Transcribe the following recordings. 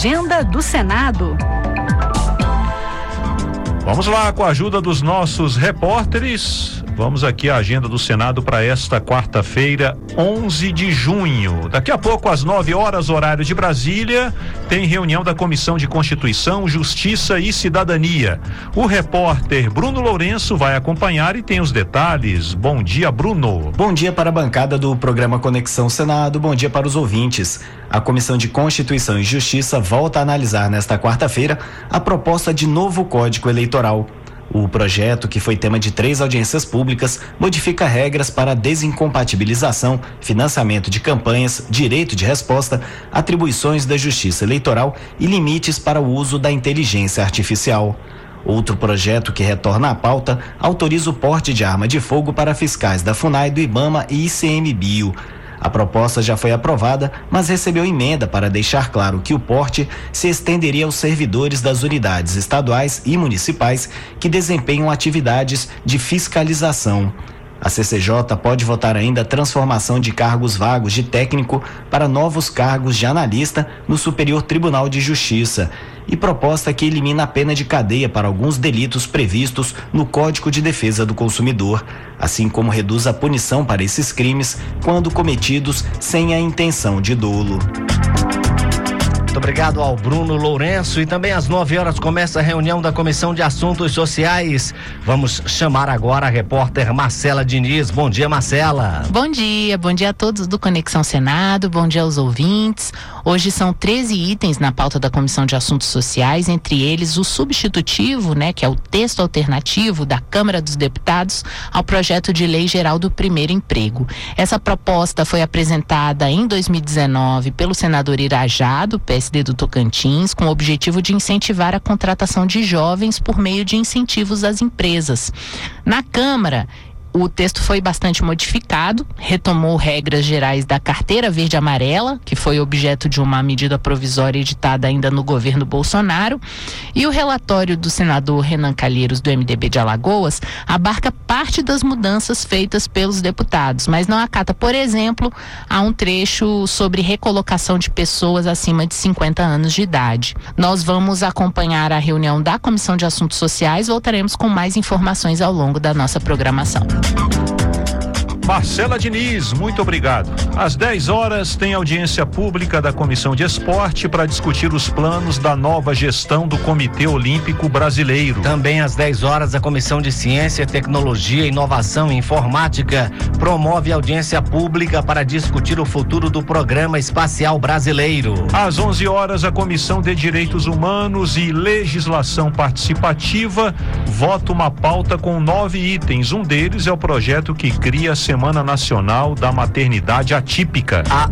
Agenda do Senado. Vamos lá, com a ajuda dos nossos repórteres, vamos aqui à agenda do Senado para esta quarta-feira, 11 de junho. Daqui a pouco, às 9 horas, horário de Brasília, tem reunião da Comissão de Constituição, Justiça e Cidadania. O repórter Bruno Lourenço vai acompanhar e tem os detalhes. Bom dia, Bruno. Bom dia para a bancada do programa Conexão Senado, bom dia para os ouvintes. A Comissão de Constituição e Justiça volta a analisar nesta quarta-feira a proposta de novo Código Eleitoral. O projeto, que foi tema de 3 audiências públicas, modifica regras para desincompatibilização, financiamento de campanhas, direito de resposta, atribuições da Justiça Eleitoral e limites para o uso da inteligência artificial. Outro projeto que retorna à pauta autoriza o porte de arma de fogo para fiscais da FUNAI, do IBAMA e ICMBio. A proposta já foi aprovada, mas recebeu emenda para deixar claro que o porte se estenderia aos servidores das unidades estaduais e municipais que desempenham atividades de fiscalização. A CCJ pode votar ainda a transformação de cargos vagos de técnico para novos cargos de analista no Superior Tribunal de Justiça e proposta que elimina a pena de cadeia para alguns delitos previstos no Código de Defesa do Consumidor, assim como reduz a punição para esses crimes quando cometidos sem a intenção de dolo. Muito obrigado ao Bruno Lourenço. E também às 9 horas começa a reunião da Comissão de Assuntos Sociais. Vamos chamar agora a repórter Marcela Diniz. Bom dia, Marcela. Bom dia a todos do Conexão Senado, bom dia aos ouvintes. Hoje são 13 itens na pauta da Comissão de Assuntos Sociais, entre eles o substitutivo, que é o texto alternativo da Câmara dos Deputados ao projeto de lei geral do primeiro emprego. Essa proposta foi apresentada em 2019 pelo senador Irajá, do PSD do Tocantins, com o objetivo de incentivar a contratação de jovens por meio de incentivos às empresas. Na Câmara, o texto foi bastante modificado, retomou regras gerais da carteira verde-amarela, que foi objeto de uma medida provisória editada ainda no governo Bolsonaro, e o relatório do senador Renan Calheiros, do MDB de Alagoas, abarca parte das mudanças feitas pelos deputados, mas não acata, por exemplo, a um trecho sobre recolocação de pessoas acima de 50 anos de idade. Nós vamos acompanhar a reunião da Comissão de Assuntos Sociais, voltaremos com mais informações ao longo da nossa programação. Marcela Diniz, muito obrigado. Às 10 horas tem audiência pública da Comissão de Esporte para discutir os planos da nova gestão do Comitê Olímpico Brasileiro. Também às 10 horas a Comissão de Ciência, Tecnologia, Inovação e Informática promove audiência pública para discutir o futuro do Programa Espacial Brasileiro. Às 11 horas a Comissão de Direitos Humanos e Legislação Participativa vota uma pauta com 9 itens. Um deles é o projeto que cria a Semana Nacional da Maternidade Atípica. À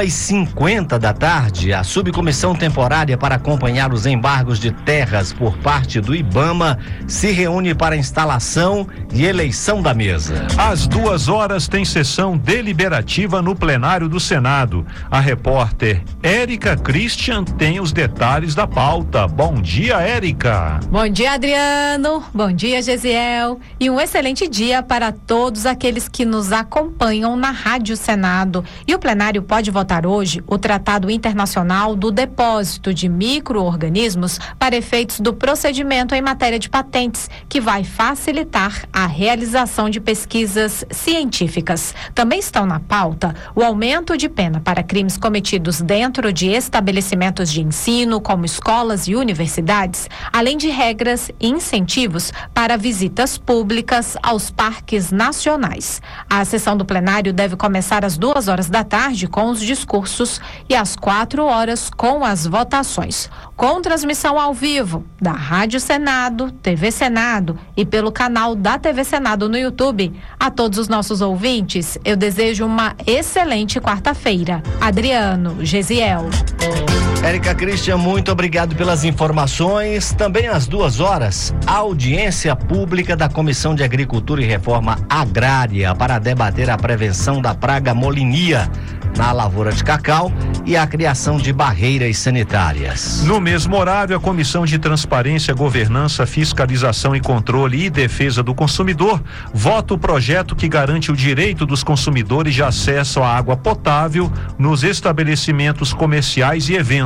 1h50 da tarde, a subcomissão temporária para acompanhar os embargos de terras por parte do IBAMA se reúne para instalação e eleição da mesa. Às 2 horas tem sessão deliberativa no plenário do Senado. A repórter Érica Christian tem os detalhes da pauta. Bom dia, Érica. Bom dia, Adriano. Bom dia, Gesiel. E um excelente dia para todos aqueles que nos acompanham na Rádio Senado. E o plenário pode votar hoje o Tratado Internacional do Depósito de Micro-Organismos para efeitos do procedimento em matéria de patentes, que vai facilitar a realização de pesquisas científicas. Também estão na pauta o aumento de pena para crimes cometidos dentro de estabelecimentos de ensino, como escolas e universidades, além de regras e incentivos para visitas públicas aos parques nacionais. A sessão do plenário deve começar às 2 horas da tarde com os discursos e às 4 horas com as votações. Com transmissão ao vivo da Rádio Senado, TV Senado e pelo canal da TV Senado no YouTube. A todos os nossos ouvintes, eu desejo uma excelente quarta-feira. Adriano, Gesiel. Érica Christian, muito obrigado pelas informações. Também às 2 horas, a audiência pública da Comissão de Agricultura e Reforma Agrária para debater a prevenção da praga molinia na lavoura de cacau e a criação de barreiras sanitárias. No mesmo horário, a Comissão de Transparência, Governança, Fiscalização e Controle e Defesa do Consumidor vota o projeto que garante o direito dos consumidores de acesso à água potável nos estabelecimentos comerciais e eventos.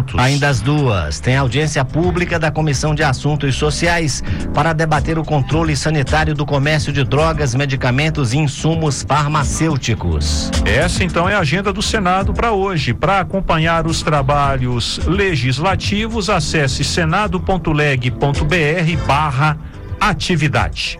minutos. Ainda às 2, tem audiência pública da Comissão de Assuntos Sociais para debater o controle sanitário do comércio de drogas, medicamentos e insumos farmacêuticos. Essa então é a agenda do Senado para hoje. Para acompanhar os trabalhos legislativos, acesse senado.leg.br/atividade.